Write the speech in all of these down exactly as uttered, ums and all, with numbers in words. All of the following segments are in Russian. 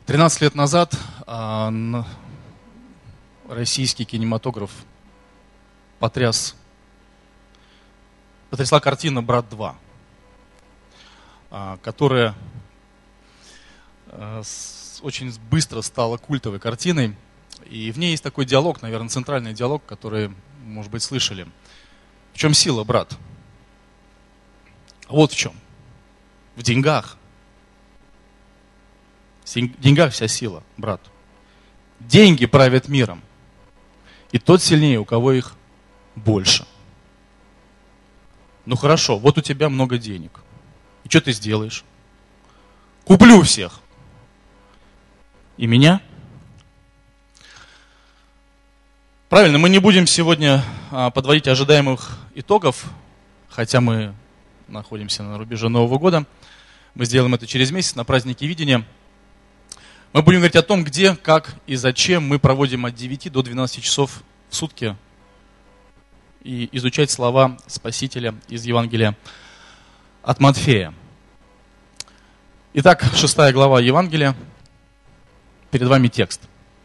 тринадцать лет назад а, российский кинематограф потряс, потрясла картина «Брат два», а, которая а, с, очень быстро стала культовой картиной. И в ней есть такой диалог, наверное, центральный диалог, который, может быть, слышали. В чем сила, брат? Вот в чем. В деньгах. В деньгах вся сила, брат. Деньги правят миром. И тот сильнее, у кого их больше. Ну хорошо, вот у тебя много денег. И что ты сделаешь? Куплю всех. И меня? Правильно, мы не будем сегодня подводить ожидаемых итогов, хотя мы находимся на рубеже Нового года. Мы сделаем это через месяц на празднике видения. Мы будем говорить о том, где, как и зачем мы проводим от девяти до двенадцати часов в сутки и изучать слова Спасителя из Евангелия от Матфея. Итак, шестая глава Евангелия. Перед вами текст.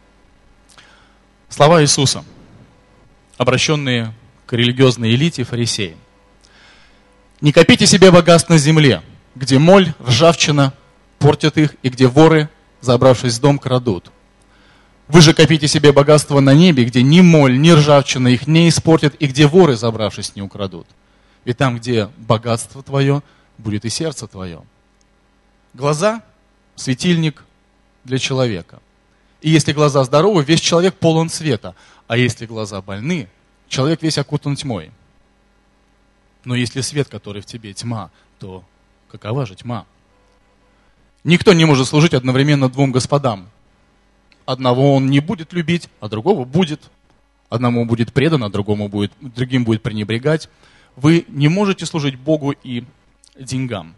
Слова Иисуса, обращенные к религиозной элите фарисеям. «Не копите себе богатств на земле, где моль, ржавчина портят их, и где воры, забравшись в дом, крадут. Вы же копите себе богатство на небе, где ни моль, ни ржавчина их не испортят, и где воры, забравшись, не украдут. Ведь там, где богатство твое, будет и сердце твое». Глаза – светильник для человека. И если глаза здоровы, весь человек полон света. А если глаза больны, человек весь окутан тьмой. Но если свет, который в тебе, тьма, то какова же тьма? Никто не может служить одновременно двум господам. Одного он не будет любить, а другого будет. Одному будет предан, а другому будет, другим будет пренебрегать. Вы не можете служить Богу и деньгам.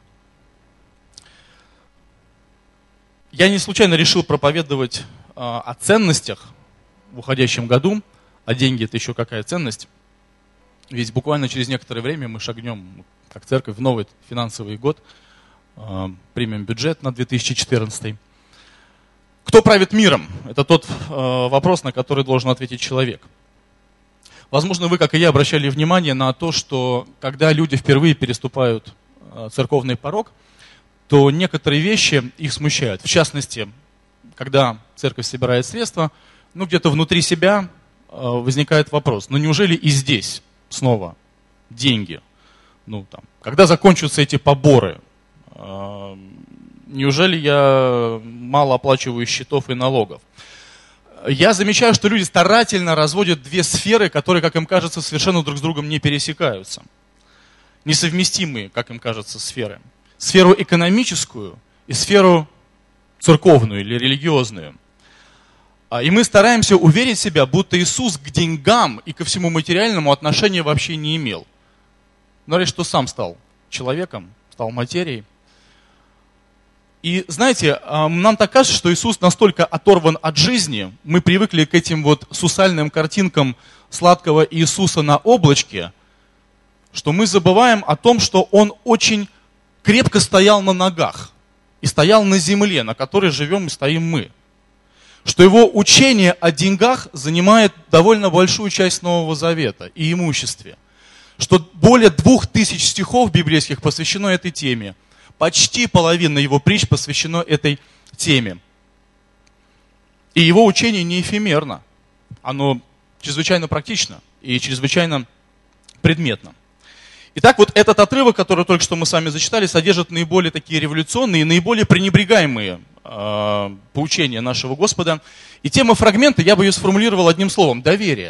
Я не случайно решил проповедовать э, о ценностях в уходящем году. А деньги – это еще какая ценность? Ведь буквально через некоторое время мы шагнем, как церковь, в новый финансовый год. Примем бюджет на две тысячи четырнадцатый. Кто правит миром? Это тот вопрос, на который должен ответить человек. Возможно, вы, как и я, обращали внимание на то, что когда люди впервые переступают церковный порог, то некоторые вещи их смущают. В частности, когда церковь собирает средства, ну где-то внутри себя возникает вопрос, ну неужели и здесь снова деньги? Ну, там, когда закончатся эти поборы? Неужели я мало оплачиваю счетов и налогов? Я замечаю, что люди старательно разводят две сферы, которые, как им кажется, совершенно друг с другом не пересекаются. Несовместимые, как им кажется, сферы. Сферу экономическую и сферу церковную или религиозную. И мы стараемся уверить себя, будто Иисус к деньгам и ко всему материальному отношения вообще не имел. Но лишь что сам стал человеком, стал материей. И знаете, нам так кажется, что Иисус настолько оторван от жизни, мы привыкли к этим вот сусальным картинкам сладкого Иисуса на облачке, что мы забываем о том, что Он очень крепко стоял на ногах и стоял на земле, на которой живем и стоим мы. Что Его учение о деньгах занимает довольно большую часть Нового Завета и имуществе. Что более двух тысяч стихов библейских посвящено этой теме. Почти половина Его притч посвящено этой теме. И Его учение не эфемерно. Оно чрезвычайно практично и чрезвычайно предметно. Итак, вот этот отрывок, который только что мы с вами зачитали, содержит наиболее такие революционные, наиболее пренебрегаемые э, поучения нашего Господа. И тема фрагмента, я бы ее сформулировал одним словом – доверие.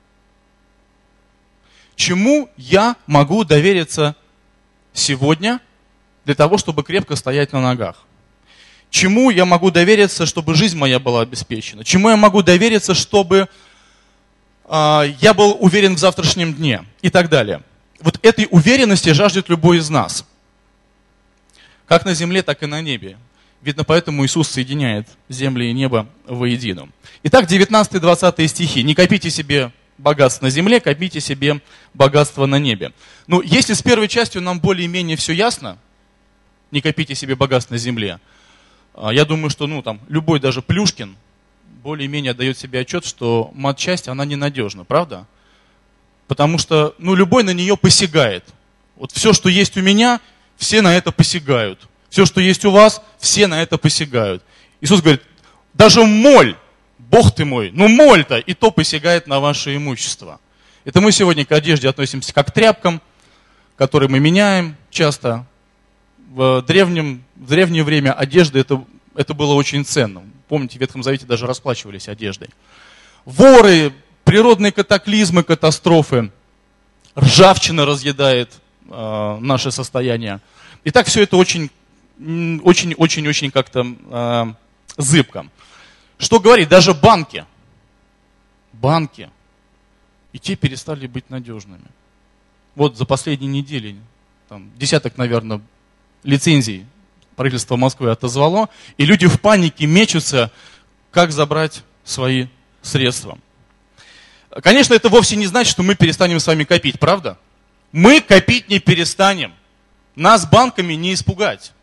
Чему я могу довериться сегодня для того, чтобы крепко стоять на ногах? Чему я могу довериться, чтобы жизнь моя была обеспечена? Чему я могу довериться, чтобы э, я был уверен в завтрашнем дне? И так далее. Вот этой уверенности жаждет любой из нас. Как на земле, так и на небе. Видно, поэтому Иисус соединяет землю и небо воедино. Итак, девятнадцатый-двадцатый стихи. «Не копите себе богатство на земле, копите себе богатство на небе». Ну, если с первой частью нам более-менее все ясно, не копите себе богатство на земле, Я думаю, что ну, там, любой даже Плюшкин более-менее дает себе отчет, что матчасть, она ненадежна, правда? Потому что ну, любой на нее посягает. Вот все, что есть у меня, все на это посягают. Все, что есть у вас, все на это посягают. Иисус говорит, даже моль, Бог ты мой, ну моль-то, и то посягает на ваше имущество. Это мы сегодня к одежде относимся как к тряпкам, которые мы меняем часто. В, древнем, в древнее время одежда это, это было очень ценно. Помните, в Ветхом Завете даже расплачивались одеждой. Воры, природные катаклизмы, катастрофы, ржавчина разъедает э, наше состояние. И так все это очень, очень, очень, очень как-то э, зыбко. Что говорить, даже банки, банки, и те перестали быть надежными. Вот за последние недели, там, десяток, наверное, лицензий правительство Москвы отозвало, и люди в панике мечутся, как забрать свои средства. Конечно, это вовсе не значит, что мы перестанем с вами копить, правда? Мы копить не перестанем. Нас банками не испугать.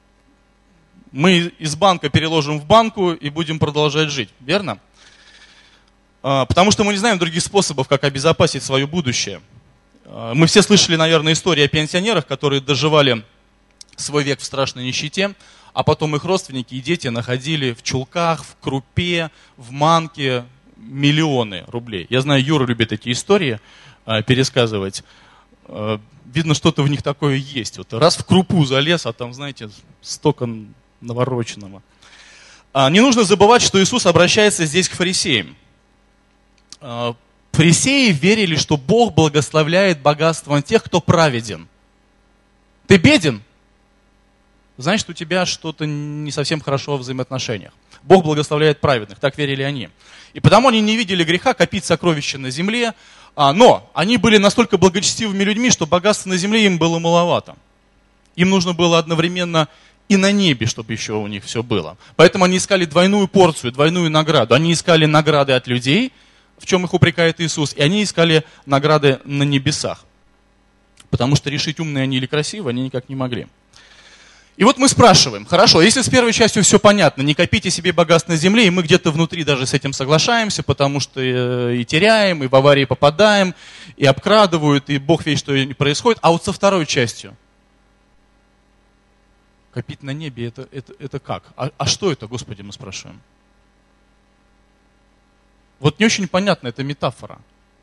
Мы из банка переложим в банку и будем продолжать жить, верно? Потому что мы не знаем других способов, как обезопасить свое будущее. Мы все слышали, наверное, истории о пенсионерах, которые доживали свой век в страшной нищете, а потом их родственники и дети находили в чулках, в крупе, в манке миллионы рублей. Я знаю, Юра любит эти истории пересказывать. Видно, что-то в них такое есть. Вот раз в крупу залез, а там, знаете, столько навороченного. Не нужно забывать, что Иисус обращается здесь к фарисеям. Фарисеи верили, что Бог благословляет богатством тех, кто праведен. Ты беден? Значит, у тебя что-то не совсем хорошо в взаимоотношениях. Бог благословляет праведных, так верили они. И потому они не видели греха копить сокровища на земле, но они были настолько благочестивыми людьми, что богатства на земле им было маловато. Им нужно было одновременно и на небе, чтобы еще у них все было. Поэтому они искали двойную порцию, двойную награду. Они искали награды от людей, в чем их упрекает Иисус, и они искали награды на небесах. Потому что решить, умные они или красивые, они никак не могли. И вот мы спрашиваем, хорошо, если с первой частью все понятно, не копите себе богатств на земле, и мы где-то внутри даже с этим соглашаемся, потому что и теряем, и в аварии попадаем, и обкрадывают, и Бог весть, что не происходит. А вот со второй частью, копить на небе, это, это, это как? А, а что это, Господи, мы спрашиваем? Вот не очень понятна эта метафора.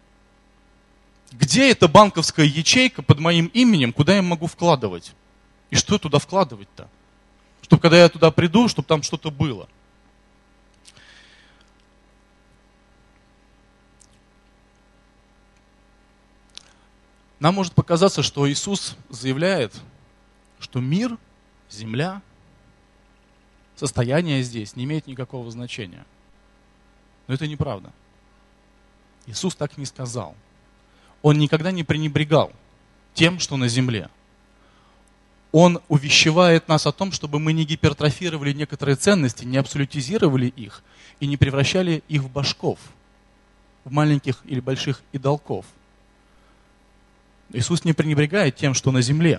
Где эта банковская ячейка под моим именем, куда я могу вкладывать? И что туда вкладывать-то? Чтобы когда я туда приду, чтобы там что-то было. Нам может показаться, что Иисус заявляет, что мир, земля, состояние здесь не имеет никакого значения. Но это неправда. Иисус так не сказал. Он никогда не пренебрегал тем, что на земле. Он увещевает нас о том, чтобы мы не гипертрофировали некоторые ценности, не абсолютизировали их и не превращали их в башков, в маленьких или больших идолков. Иисус не пренебрегает тем, что на земле.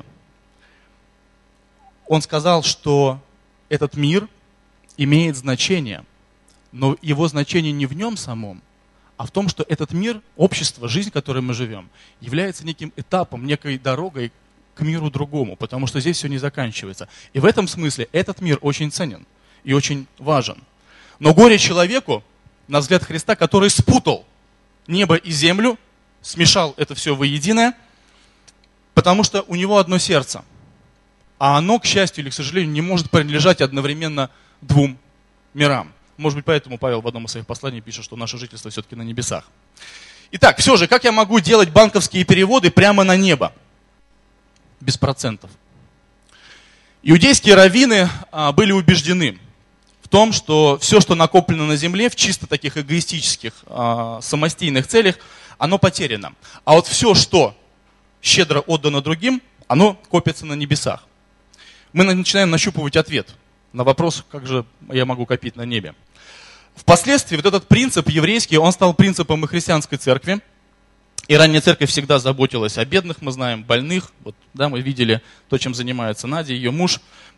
Он сказал, что этот мир имеет значение, но его значение не в нем самом, а в том, что этот мир, общество, жизнь, в которой мы живем, является неким этапом, некой дорогой к миру другому, потому что здесь все не заканчивается. И в этом смысле этот мир очень ценен и очень важен. Но горе человеку, на взгляд Христа, который спутал небо и землю, смешал это все воедино, потому что у него одно сердце. А оно, к счастью или к сожалению, не может принадлежать одновременно двум мирам. Может быть, поэтому Павел в одном из своих посланий пишет, что наше жительство все-таки на небесах. Итак, все же, как я могу делать банковские переводы прямо на небо? Без процентов. Иудейские раввины а, были убеждены в том, что все, что накоплено на земле в чисто таких эгоистических, а, самостийных целях, оно потеряно. А вот все, что щедро отдано другим, оно копится на небесах. Мы начинаем нащупывать ответ на вопрос, как же я могу копить на небе. Впоследствии вот этот принцип еврейский, он стал принципом и христианской церкви. И ранняя церковь всегда заботилась о бедных, мы знаем, больных. Вот, да, мы видели то, чем занимается Надя, ее муж.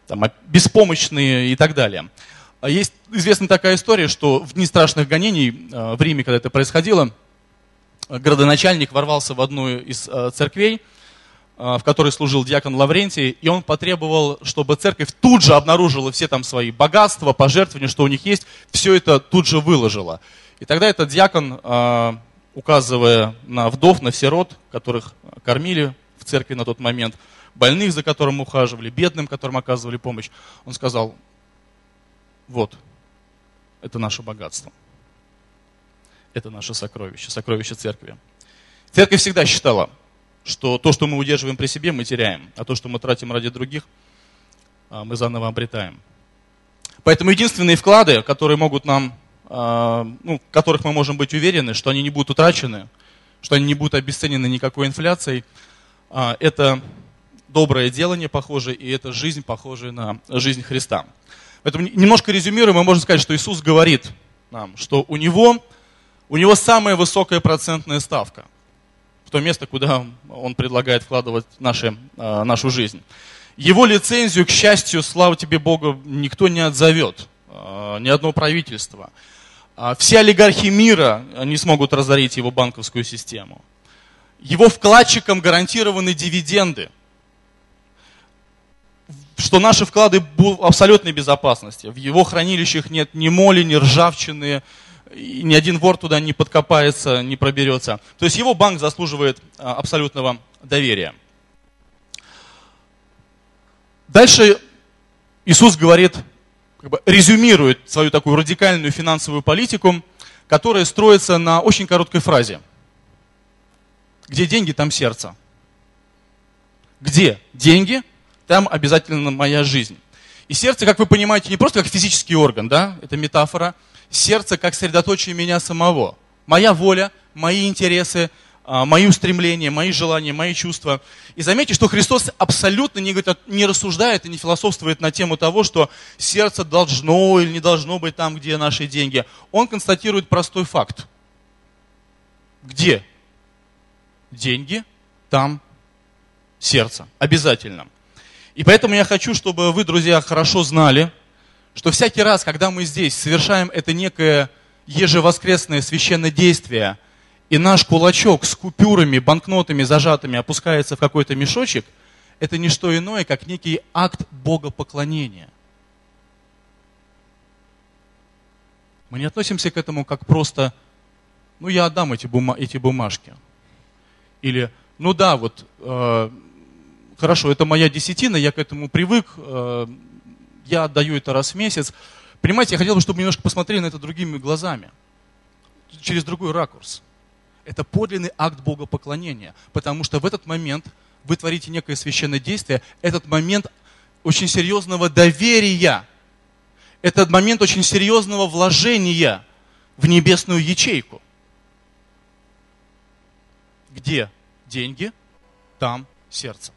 там, беспомощные и так далее. Есть известная такая история, что в дни страшных гонений в Риме, когда это происходило, градоначальник ворвался в одну из церквей, в которой служил диакон Лаврентий, и он потребовал, чтобы церковь тут же обнаружила все там свои богатства, пожертвования, что у них есть, все это тут же выложила. И тогда этот диакон, указывая на вдов, на сирот, которых кормили в церкви на тот момент, больных, за которым ухаживали, бедным, которым оказывали помощь, он сказал: вот, это наше богатство. Это наше сокровище, сокровище церкви. Церковь всегда считала, что то, что мы удерживаем при себе, мы теряем, а то, что мы тратим ради других, мы заново обретаем. Поэтому единственные вклады, которые могут нам, ну, в которых мы можем быть уверены, что они не будут утрачены, что они не будут обесценены никакой инфляцией, это доброе делание, похожее, и это жизнь, похожая на жизнь Христа. Поэтому немножко резюмируя, мы можем сказать, что Иисус говорит нам, что у Него, у него самая высокая процентная ставка в то место, куда Он предлагает вкладывать наши, нашу жизнь. Его лицензию, к счастью, слава тебе, Богу, никто не отзовет, ни одно правительство. Все олигархи мира не смогут разорить его банковскую систему. Его вкладчикам гарантированы дивиденды, что наши вклады будут в абсолютной безопасности. В его хранилищах нет ни моли, ни ржавчины, и ни один вор туда не подкопается, не проберется. То есть его банк заслуживает абсолютного доверия. Дальше Иисус говорит, как бы резюмирует свою такую радикальную финансовую политику, которая строится на очень короткой фразе. Где деньги, там сердце. Где деньги, там обязательно моя жизнь. И сердце, как вы понимаете, не просто как физический орган, да, это метафора. Сердце как средоточие меня самого. Моя воля, мои интересы, мои устремления, мои желания, мои чувства. И заметьте, что Христос абсолютно не, говорит, не рассуждает и не философствует на тему того, что сердце должно или не должно быть там, где наши деньги. Он констатирует простой факт. Где деньги, там сердце. Обязательно. И поэтому я хочу, чтобы вы, друзья, хорошо знали, что всякий раз, когда мы здесь совершаем это некое ежевоскресное священное действие, и наш кулачок с купюрами, банкнотами зажатыми опускается в какой-то мешочек, это не что иное, как некий акт богопоклонения. Мы не относимся к этому как просто, ну я отдам эти, бума, эти бумажки. Или, ну да, вот, э, хорошо, это моя десятина, я к этому привык, э, я отдаю это раз в месяц. Понимаете, я хотел бы, чтобы немножко посмотрели на это другими глазами, через другой ракурс. Это подлинный акт богопоклонения, потому что в этот момент вы творите некое священное действие, этот момент очень серьезного доверия, этот момент очень серьезного вложения в небесную ячейку. Где деньги, там сердце.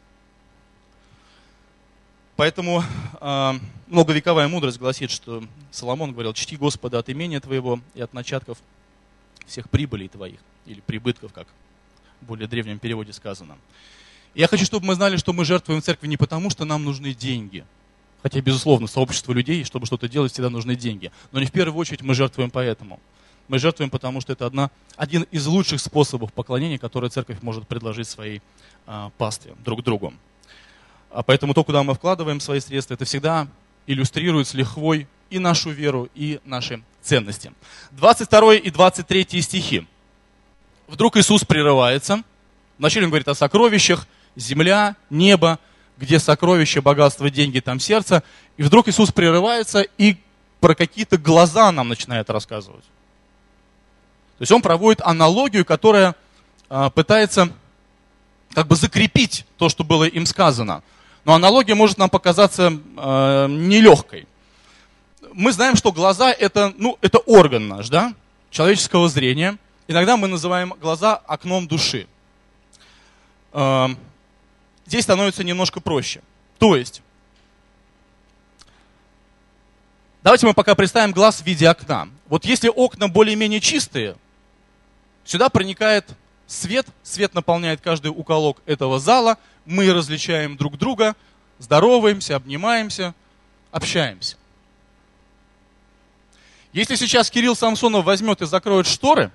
Поэтому э, многовековая мудрость гласит, что Соломон говорил: чти Господа от имения твоего и от начатков всех прибылей твоих, или прибытков, как в более древнем переводе сказано. И я хочу, чтобы мы знали, что мы жертвуем в церкви не потому, что нам нужны деньги. Хотя, безусловно, сообщество людей, чтобы что-то делать, всегда нужны деньги. Но не в первую очередь мы жертвуем поэтому. Мы жертвуем, потому что это одна, один из лучших способов поклонения, который церковь может предложить своей а, пастве друг другу. А поэтому то, куда мы вкладываем свои средства, это всегда иллюстрирует с лихвой и нашу веру, и наши ценности. двадцать второй и двадцать третий стихи. Вдруг Иисус прерывается. Вначале Он говорит о сокровищах, земля, небо, где сокровища, богатство, деньги, там сердце. И вдруг Иисус прерывается и про какие-то глаза нам начинает рассказывать. То есть Он проводит аналогию, которая а, пытается как бы закрепить то, что было им сказано. Но аналогия может нам показаться э, нелегкой. Мы знаем, что глаза это, ну, это орган наш, да, человеческого зрения. Иногда мы называем глаза окном души. Э, здесь становится немножко проще. То есть, давайте мы пока представим глаз в виде окна. Вот если окна более-менее чистые, сюда проникает свет, свет наполняет каждый уголок этого зала, мы различаем друг друга, здороваемся, обнимаемся, общаемся. Если сейчас Кирилл Самсонов возьмет и закроет шторы,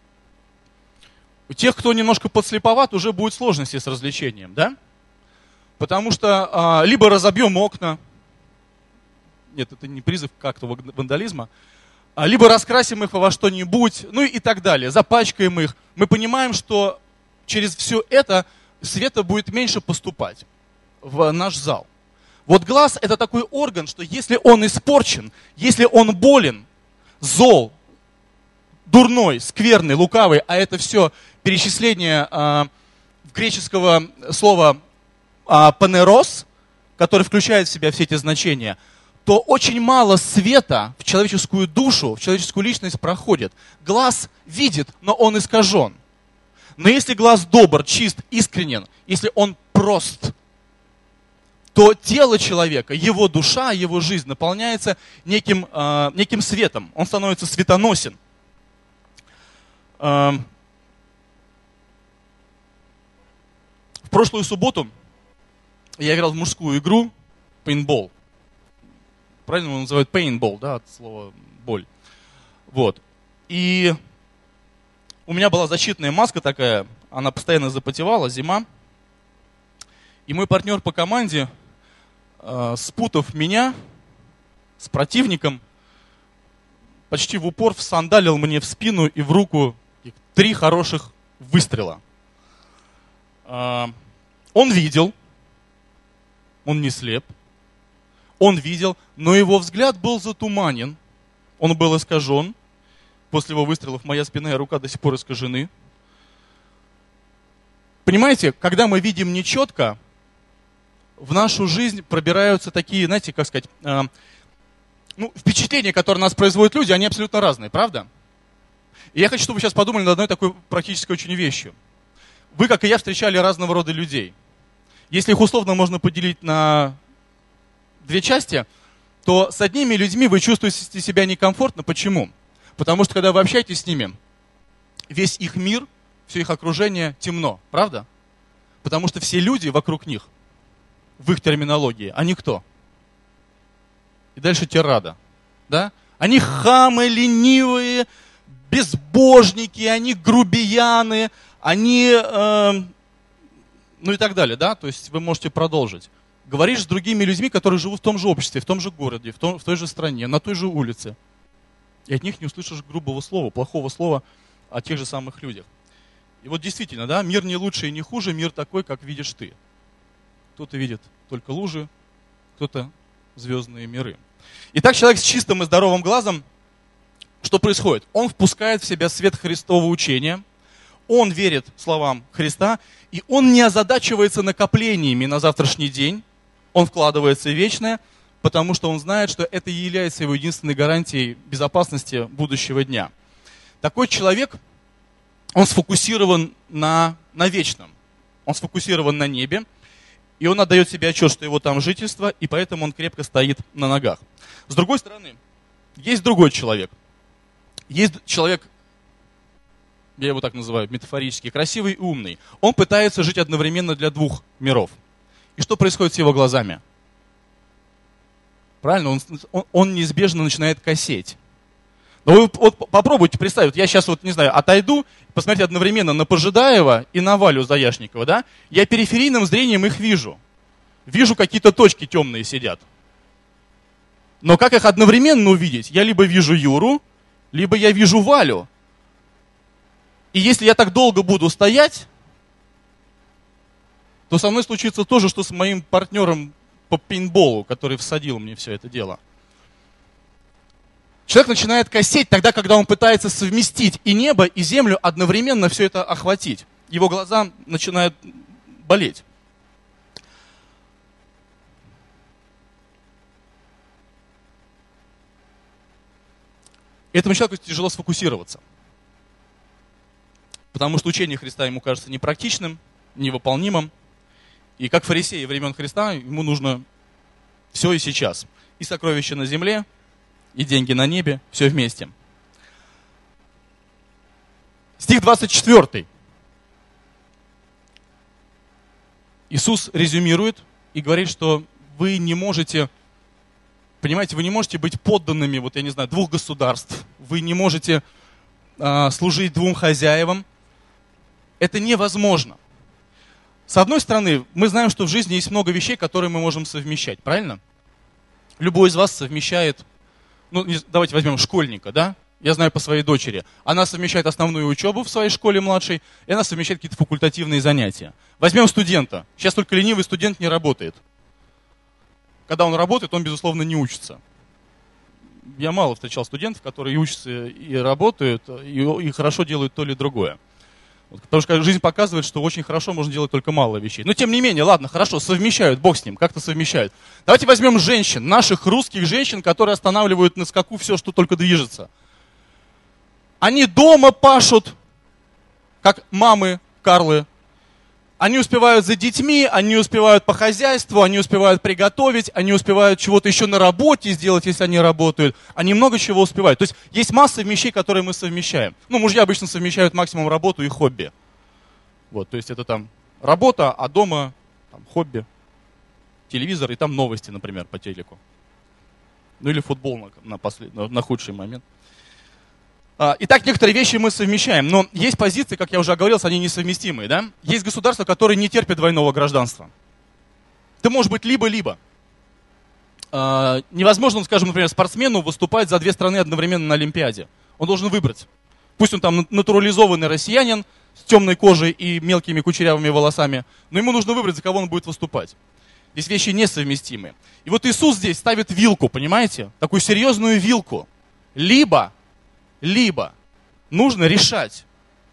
у тех, кто немножко подслеповат, уже будет сложности с развлечением, да? Потому что а, либо разобьем окна, нет, это не призыв к акту вандализма, а, либо раскрасим их во что-нибудь, ну и так далее, запачкаем их. Мы понимаем, что через все это света будет меньше поступать в наш зал. Вот глаз – это такой орган, что если он испорчен, если он болен, зол, дурной, скверный, лукавый, а это все перечисление а, греческого слова а, панерос, который включает в себя все эти значения, то очень мало света в человеческую душу, в человеческую личность проходит. Глаз видит, но он искажен. Но если глаз добр, чист, искренен, если он прост, то тело человека, его душа, его жизнь наполняется неким, э, неким светом. Он становится светоносен. Э, в прошлую субботу я играл в мужскую игру пейнтбол. Правильно его называют пейнтбол, да, от слова боль. Вот. И у меня была защитная маска такая, она постоянно запотевала, зима. И мой партнер по команде, э, спутав меня с противником, почти в упор всандалил мне в спину и в руку три хороших выстрела. Э, он видел, он не слеп, он видел, но его взгляд был затуманен, он был искажен. После его выстрелов моя спина и рука до сих пор искажены. Понимаете, когда мы видим нечетко, в нашу жизнь пробираются такие, знаете, как сказать, э, ну, впечатления, которые нас производят люди, они абсолютно разные, правда? И я хочу, чтобы вы сейчас подумали над одной такой практической очень вещью. Вы, как и я, встречали разного рода людей. Если их условно можно поделить на две части, то с одними людьми вы чувствуете себя некомфортно. Почему? Потому что, когда вы общаетесь с ними, весь их мир, все их окружение темно, правда? Потому что все люди вокруг них, в их терминологии, они кто? И дальше тирада, да? Они хамы, ленивые, безбожники, они грубияны, они, э, ну и так далее, да? То есть вы можете продолжить. Говоришь с другими людьми, которые живут в том же обществе, в том же городе, в, том, в той же стране, на той же улице. И от них не услышишь грубого слова, плохого слова о тех же самых людях. И вот действительно, да, мир не лучше и не хуже, мир такой, как видишь ты. Кто-то видит только лужи, кто-то звездные миры. Итак, человек с чистым и здоровым глазом, что происходит? Он впускает в себя свет Христового учения, он верит словам Христа, и он не озадачивается накоплениями на завтрашний день, он вкладывается в вечное, потому что он знает, что это и является его единственной гарантией безопасности будущего дня. Такой человек, он сфокусирован на, на вечном, он сфокусирован на небе, и он отдает себе отчет, что его там жительство, и поэтому он крепко стоит на ногах. С другой стороны, есть другой человек. Есть человек, я его так называю, метафорически, красивый и умный. Он пытается жить одновременно для двух миров. И что происходит с его глазами? Правильно, он, он, он неизбежно начинает косеть. Но вы вот попробуйте представить, я сейчас вот, не знаю, отойду, посмотрите одновременно на Пожидаева и на Валю Заяшникова, да? Я периферийным зрением их вижу. Вижу, какие-то точки темные сидят. Но как их одновременно увидеть? Я либо вижу Юру, либо я вижу Валю. И если я так долго буду стоять, то со мной случится то же, что с моим партнером по пейнтболу, который всадил мне все это дело. Человек начинает косеть тогда, когда он пытается совместить и небо, и землю, одновременно все это охватить. Его глаза начинают болеть. Этому человеку тяжело сфокусироваться. Потому что учение Христа ему кажется непрактичным, невыполнимым. И как фарисеи времен Христа, ему нужно все и сейчас. И сокровища на земле, и деньги на небе, все вместе. Стих двадцать четыре. Иисус резюмирует и говорит, что вы не можете, понимаете, вы не можете быть подданными, вот я не знаю, двух государств. Вы не можете э, служить двум хозяевам. Это невозможно. С одной стороны, мы знаем, что в жизни есть много вещей, которые мы можем совмещать, правильно? Любой из вас совмещает, ну, давайте возьмем школьника, да? Я знаю по своей дочери. Она совмещает основную учебу в своей школе младшей, и она совмещает какие-то факультативные занятия. Возьмем студента. Сейчас только ленивый студент не работает. Когда он работает, он, безусловно, не учится. Я мало встречал студентов, которые и учатся, и работают, и, и хорошо делают то или другое. Вот, потому что жизнь показывает, что очень хорошо можно делать только мало вещей. Но тем не менее, ладно, хорошо, совмещают, бог с ним, как-то совмещают. Давайте возьмем женщин, наших русских женщин, которые останавливают на скаку все, что только движется. Они дома пашут, как мамы Карлы. Они успевают за детьми, они успевают по хозяйству, они успевают приготовить, они успевают чего-то еще на работе сделать, если они работают. Они много чего успевают. То есть есть масса вещей, которые мы совмещаем. Ну, мужья обычно совмещают максимум работу и хобби. Вот, то есть это там работа, а дома там, хобби, телевизор и там новости, например, по телеку. Ну или футбол на, на, послед... на худший момент. Итак, некоторые вещи мы совмещаем, но есть позиции, как я уже оговорился, они несовместимые, да? Есть государства, которые не терпят двойного гражданства. Ты можешь быть либо-либо. Невозможно, скажем, например, спортсмену выступать за две страны одновременно на Олимпиаде. Он должен выбрать. Пусть он там натурализованный россиянин с темной кожей и мелкими кучерявыми волосами, но ему нужно выбрать, за кого он будет выступать. Здесь вещи несовместимые. И вот Иисус здесь ставит вилку, понимаете? Такую серьезную вилку. Либо... Либо нужно решать.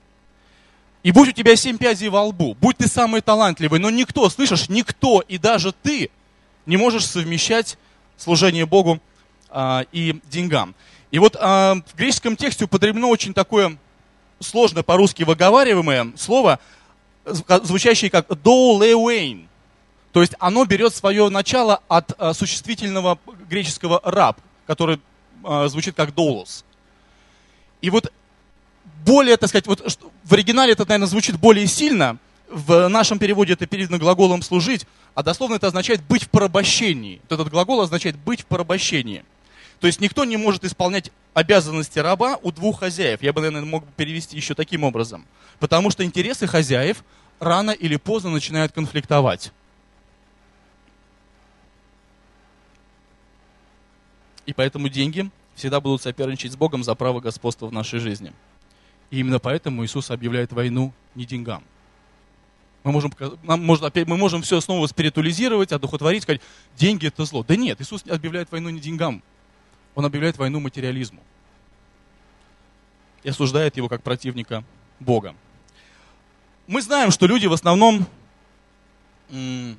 И будь у тебя семь пядей во лбу, будь ты самый талантливый, но никто, слышишь, никто и даже ты не можешь совмещать служение Богу а, и деньгам. И вот а, в греческом тексте употреблено очень такое сложно по-русски выговариваемое слово, звучащее как «доулеуэйн». То есть оно берет свое начало от а, существительного греческого «раб», который а, звучит как «доулос». И вот более, так сказать, вот в оригинале это, наверное, звучит более сильно, в нашем переводе это передано глаголом «служить», а дословно это означает «быть в порабощении». Вот этот глагол означает «быть в порабощении». То есть никто не может исполнять обязанности раба у двух хозяев. Я бы, наверное, мог перевести еще таким образом. Потому что интересы хозяев рано или поздно начинают конфликтовать. И поэтому деньги всегда будут соперничать с Богом за право господства в нашей жизни. И именно поэтому Иисус объявляет войну не деньгам. Мы можем, нам может, опять, мы можем все снова спиритуализировать, одухотворить, сказать, деньги это зло. Да нет, Иисус объявляет войну не деньгам. Он объявляет войну материализму. И осуждает его как противника Бога. Мы знаем, что люди в основном, ну,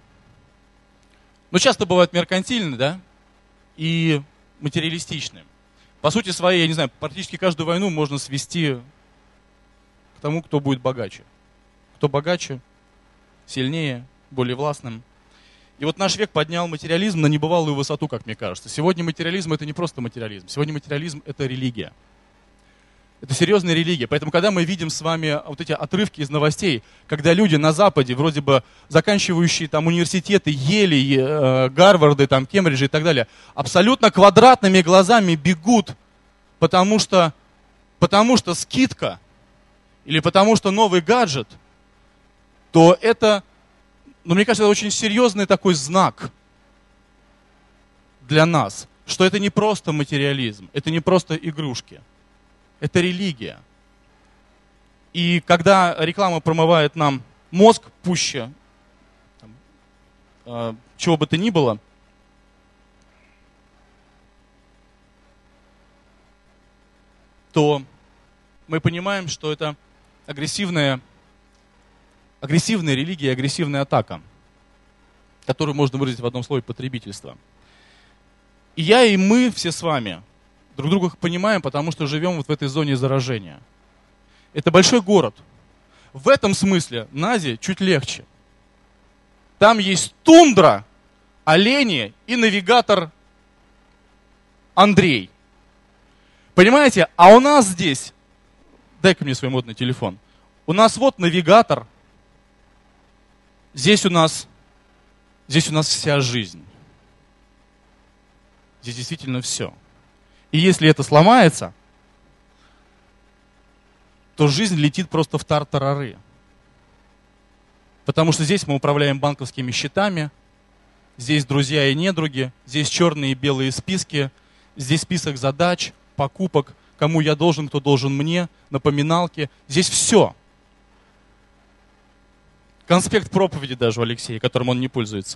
часто бывают меркантильны, да, и материалистичны. По сути своей, я не знаю, практически каждую войну можно свести к тому, кто будет богаче. Кто богаче, сильнее, более властным. И вот наш век поднял материализм на небывалую высоту, как мне кажется. Сегодня материализм — это не просто материализм. Сегодня материализм — это религия. Это серьезная религия. Поэтому, когда мы видим с вами вот эти отрывки из новостей, когда люди на Западе, вроде бы заканчивающие там университеты, Йели, э, Гарварды, там, Кембриджи и так далее, абсолютно квадратными глазами бегут, потому что, потому что скидка или потому что новый гаджет, то это, ну, мне кажется, это очень серьезный такой знак для нас, что это не просто материализм, это не просто игрушки. Это религия. И когда реклама промывает нам мозг пуще, там, э, чего бы то ни было, то мы понимаем, что это агрессивная, агрессивная религия, агрессивная атака, которую можно выразить в одном слове — потребительство. И я, и мы все с вами друг друга понимаем, потому что живем вот в этой зоне заражения. Это большой город. В этом смысле Назе чуть легче. Там есть тундра, олени и навигатор Андрей. Понимаете? А у нас здесь, дай-ка мне свой модный телефон, у нас вот навигатор, здесь у нас Здесь у нас вся жизнь. Здесь действительно все. И если это сломается, то жизнь летит просто в тартарары. Потому что здесь мы управляем банковскими счетами, здесь друзья и недруги, здесь черные и белые списки, здесь список задач, покупок, кому я должен, кто должен мне, напоминалки. Здесь все. Конспект проповеди даже у Алексея, которым он не пользуется.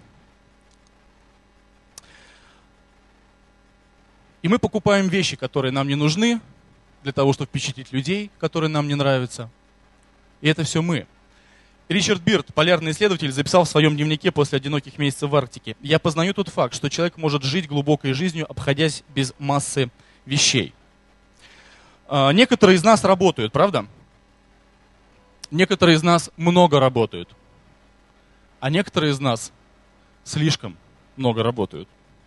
И мы покупаем вещи, которые нам не нужны, для того, чтобы впечатлить людей, которые нам не нравятся. И это все мы. Ричард Бирд, полярный исследователь, записал в своем дневнике после одиноких месяцев в Арктике: «Я познаю тот факт, что человек может жить глубокой жизнью, обходясь без массы вещей». Некоторые из нас работают, правда? Некоторые из нас много работают. А некоторые из нас слишком много работают.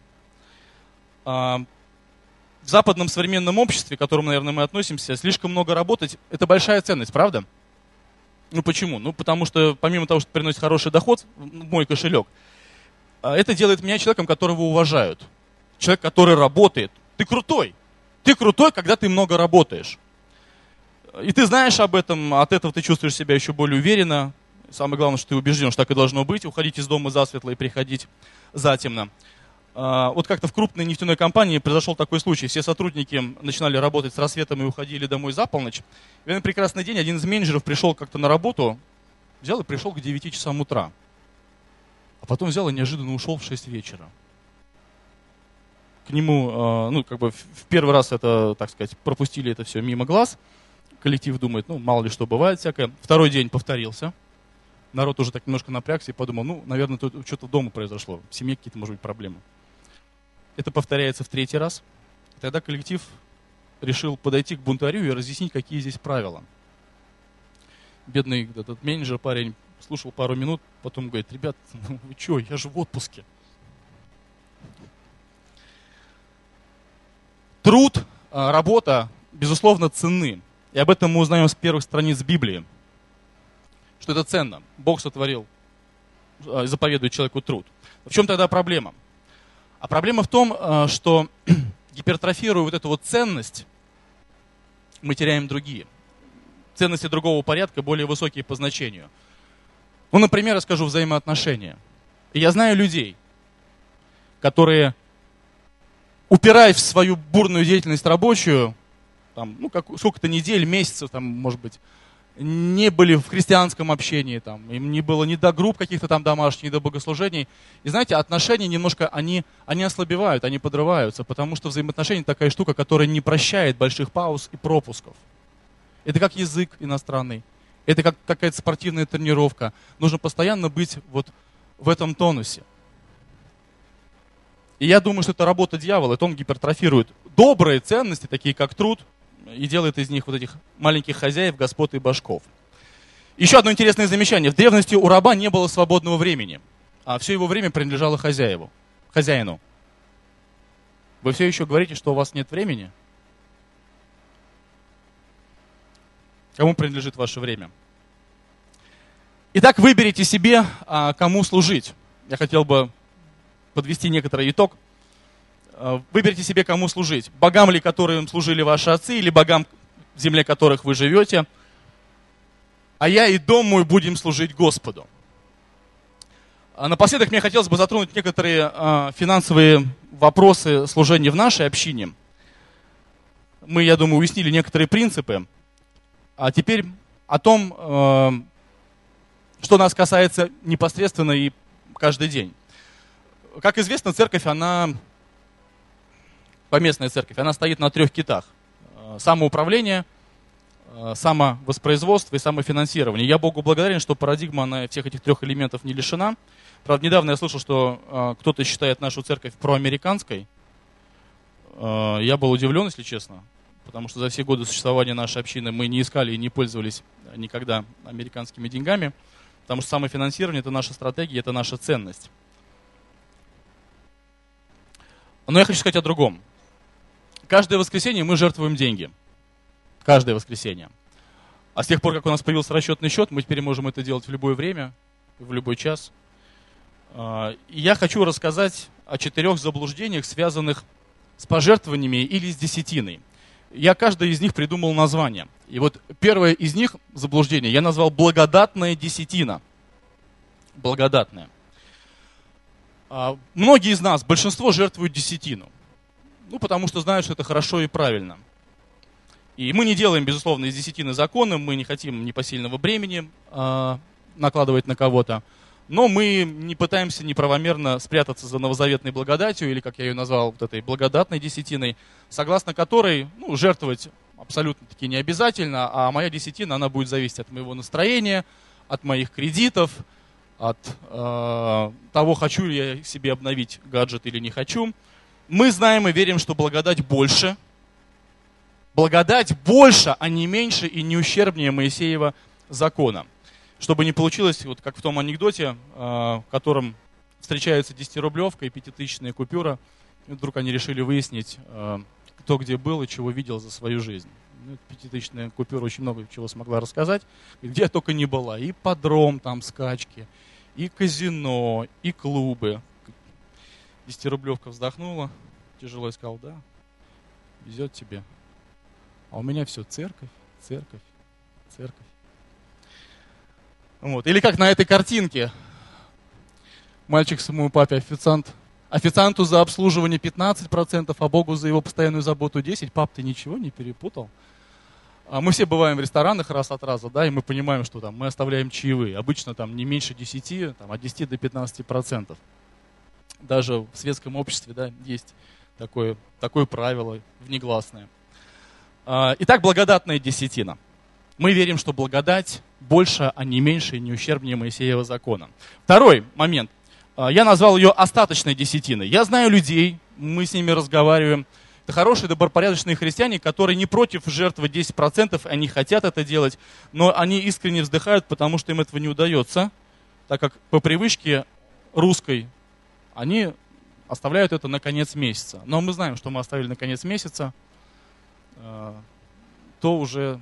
В западном современном обществе, к которому, наверное, мы относимся, слишком много работать – это большая ценность, правда? Ну почему? Ну потому что помимо того, что приносит хороший доход в мой кошелек, это делает меня человеком, которого уважают. Человек, который работает. Ты крутой. Ты крутой, когда ты много работаешь. И ты знаешь об этом, от этого ты чувствуешь себя еще более уверенно. Самое главное, что ты убежден, что так и должно быть. Уходить из дома засветло и приходить затемно. Вот как-то в крупной нефтяной компании произошел такой случай. Все сотрудники начинали работать с рассветом и уходили домой за полночь. И в один прекрасный день один из менеджеров пришел как-то на работу, взял и пришел к девяти часам утра. А потом взял и неожиданно ушел в шесть вечера. К нему, ну, как бы в первый раз это, так сказать, пропустили это все мимо глаз. Коллектив думает, ну, мало ли что бывает всякое. Второй день повторился. Народ уже так немножко напрягся и подумал, ну, наверное, тут что-то дома произошло. В семье какие-то, может быть, проблемы. Это повторяется в третий раз. Тогда коллектив решил подойти к бунтарю и разъяснить, какие здесь правила. Бедный этот менеджер, парень, слушал пару минут, потом говорит: ребят, ну вы что, я же в отпуске. Труд, работа, безусловно, ценны. И об этом мы узнаем с первых страниц Библии. Что это ценно. Бог сотворил, заповедует человеку труд. В чем тогда проблема? А проблема в том, что гипертрофируя вот эту вот ценность, мы теряем другие. Ценности другого порядка, более высокие по значению. Ну, например, я скажу взаимоотношения. И я знаю людей, которые, упираясь в свою бурную деятельность рабочую, там, ну, как, сколько-то недель, месяцев, там, может быть, не были в христианском общении, там, им не было ни до групп каких-то там домашних, ни до богослужений. И знаете, отношения немножко, они, они ослабевают, они подрываются, потому что взаимоотношения такая штука, которая не прощает больших пауз и пропусков. Это как язык иностранный, это как какая-то спортивная тренировка. Нужно постоянно быть вот в этом тонусе. И я думаю, что это работа дьявола, это он гипертрофирует добрые ценности, такие как труд, и делает из них вот этих маленьких хозяев, господ и башков. Еще одно интересное замечание. В древности у раба не было свободного времени, а все его время принадлежало хозяеву, хозяину. Вы все еще говорите, что у вас нет времени? Кому принадлежит ваше время? Итак, выберите себе, кому служить. Я хотел бы подвести некоторый итог. Выберите себе, кому служить. Богам ли, которым служили ваши отцы, или богам, в земле которых вы живете. А я и дом мой будем служить Господу. Напоследок мне хотелось бы затронуть некоторые финансовые вопросы служения в нашей общине. Мы, я думаю, уяснили некоторые принципы. А теперь о том, что нас касается непосредственно и каждый день. Как известно, церковь, она... Поместная церковь, она стоит на трех китах. Самоуправление, самовоспроизводство и самофинансирование. Я Богу благодарен, что парадигма она всех этих трех элементов не лишена. Правда, недавно я слышал, что кто-то считает нашу церковь проамериканской. Я был удивлен, если честно, потому что за все годы существования нашей общины мы не искали и не пользовались никогда американскими деньгами, потому что самофинансирование – это наша стратегия, это наша ценность. Но я хочу сказать о другом. Каждое воскресенье мы жертвуем деньги. Каждое воскресенье. А с тех пор, как у нас появился расчетный счет, мы теперь можем это делать в любое время, в любой час. И я хочу рассказать о четырех заблуждениях, связанных с пожертвованиями или с десятиной. Я каждый из них придумал название. И вот первое из них, заблуждение, я назвал благодатная десятина. Благодатная. Многие из нас, большинство жертвуют десятину. Ну, потому что знают, что это хорошо и правильно. И мы не делаем, безусловно, из десятины закона, мы не хотим непосильного бремени э, накладывать на кого-то, но мы не пытаемся неправомерно спрятаться за новозаветной благодатью, или, как я ее назвал, вот этой благодатной десятиной, согласно которой ну, жертвовать абсолютно-таки не обязательно, а моя десятина, она будет зависеть от моего настроения, от моих кредитов, от э, того, хочу ли я себе обновить гаджет или не хочу. Мы знаем и верим, что благодать больше, Благодать больше, а не меньше и не ущербнее Моисеева закона. Чтобы не получилось, вот как в том анекдоте, в котором встречаются десятирублевка и пятитысячная купюра, и вдруг они решили выяснить, кто где был и чего видел за свою жизнь. Ну, пятитысячная купюра очень много чего смогла рассказать, где я только не была. И подром там, скачки, и казино, и клубы. Десятирублевка вздохнула, тяжело и сказала, да, везет тебе. А у меня все церковь, церковь, церковь. Вот. Или как на этой картинке. Мальчик своему папе официант. Официанту за обслуживание пятнадцать процентов, а Богу за его постоянную заботу десять процентов. Пап, ты ничего не перепутал? А мы все бываем в ресторанах раз от раза, да, и мы понимаем, что там мы оставляем чаевые. Обычно там не меньше десяти, там, от десяти до пятнадцати процентов. Даже в светском обществе, да, есть такое, такое правило внегласное. Итак, благодатная десятина. Мы верим, что благодать больше, а не меньше и не ущербнее Моисеева закона. Второй момент. Я назвал ее остаточной десятиной. Я знаю людей, мы с ними разговариваем. Это хорошие, добропорядочные христиане, которые не против жертвовать десять процентов, они хотят это делать, но они искренне вздыхают, потому что им этого не удается, так как по привычке русской они оставляют это на конец месяца. Но мы знаем, что мы оставили на конец месяца, то уже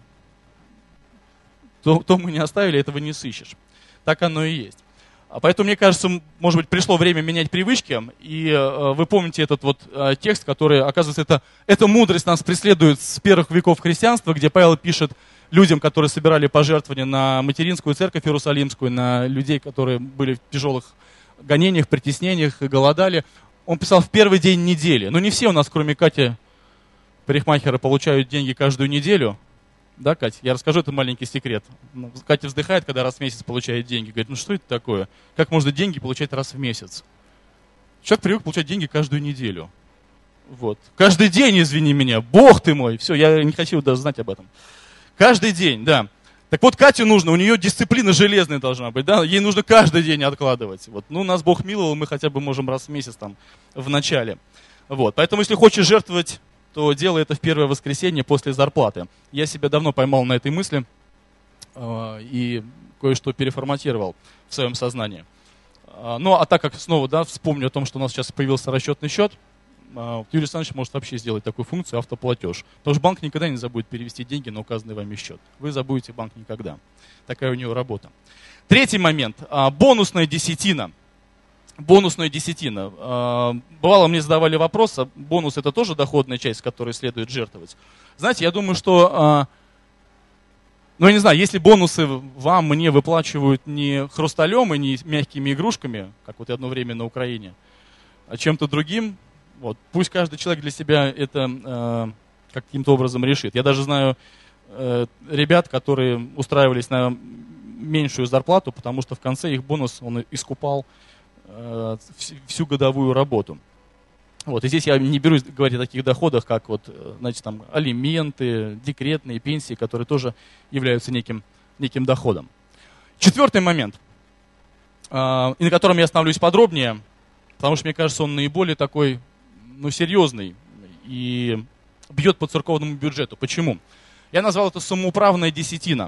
то, то мы не оставили, этого не сыщешь. Так оно и есть. Поэтому, мне кажется, может быть, пришло время менять привычки. И э, вы помните этот вот э, текст, который, оказывается, это, эта мудрость нас преследует с первых веков христианства, где Павел пишет людям, которые собирали пожертвования на материнскую церковь Иерусалимскую, на людей, которые были в тяжелых гонениях, притеснениях и голодали. Он писал в первый день недели. Но не все у нас, кроме Кати, парикмахеры, получают деньги каждую неделю. Да, Катя? Я расскажу этот маленький секрет. Катя вздыхает, когда раз в месяц получает деньги. Говорит, ну что это такое? Как можно деньги получать раз в месяц? Человек привык получать деньги каждую неделю. Вот. Каждый день, извини меня. Бог ты мой. Все, я не хочу даже знать об этом. Каждый день, да. Так вот, Кате нужно, у нее дисциплина железная должна быть, да? Ей нужно каждый день откладывать. Вот. Ну, нас Бог миловал, мы хотя бы можем раз в месяц там в начале. Вот. Поэтому, если хочешь жертвовать, то делай это в первое воскресенье после зарплаты. Я себя давно поймал на этой мысли э, и кое-что переформатировал в своем сознании. Э, ну, а так как снова, да, вспомню о том, что у нас сейчас появился расчетный счет, э, Юрий Александрович может вообще сделать такую функцию автоплатеж. Потому что банк никогда не забудет перевести деньги на указанный вами счет. Вы забудете банк никогда. Такая у него работа. Третий момент. Э, бонусная десятина. Бонусная десятина. Бывало, мне задавали вопрос, а бонус это тоже доходная часть, с которой следует жертвовать. Знаете, я думаю, что, ну я не знаю, если бонусы вам, мне выплачивают не хрусталем и не мягкими игрушками, как вот одно время на Украине, а чем-то другим, вот, пусть каждый человек для себя это каким-то образом решит. Я даже знаю ребят, которые устраивались на меньшую зарплату, потому что в конце их бонус он искупал всю годовую работу. Вот. И здесь я не берусь говорить о таких доходах, как вот, знаете, там, алименты, декретные пенсии, которые тоже являются неким, неким доходом. Четвертый момент, и на котором я остановлюсь подробнее, потому что, мне кажется, он наиболее такой, ну, серьезный и бьет по церковному бюджету. Почему? Я назвал это самоуправная десятина.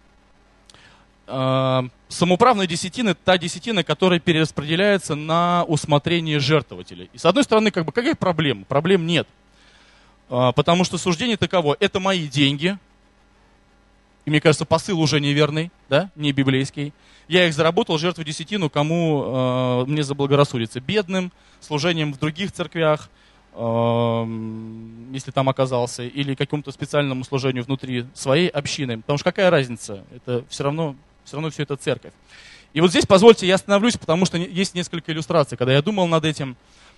Самоуправная десятина – это та десятина, которая перераспределяется на усмотрение жертвователя. И с одной стороны, как бы, какая проблема? Проблем нет. Потому что суждение таково – это мои деньги, и мне кажется, посыл уже неверный, да, не библейский. Я их заработал, жертву десятину, кому э, мне заблагорассудится. Бедным, служением в других церквях, если там оказался, или какому-то специальному служению внутри своей общины. Потому что какая разница? Это все равно, все равно все это церковь. И вот здесь, позвольте, я остановлюсь, потому что есть несколько иллюстраций. Когда я думал над этим,